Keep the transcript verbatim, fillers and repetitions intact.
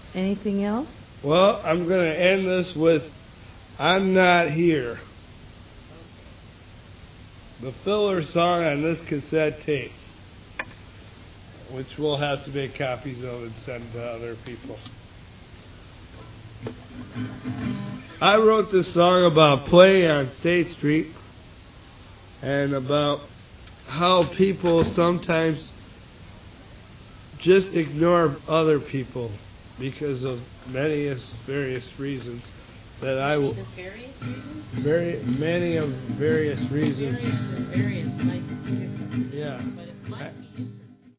Anything else? Well, I'm going to end this with I'm Not Here. The filler song on this cassette tape, which we'll have to make copies of and send to other people. I wrote this song about playing on State Street and about how people sometimes just ignore other people because of many various reasons that I will. Various reasons? Very many of various reasons. Various, various, like, yeah. but it might be interesting.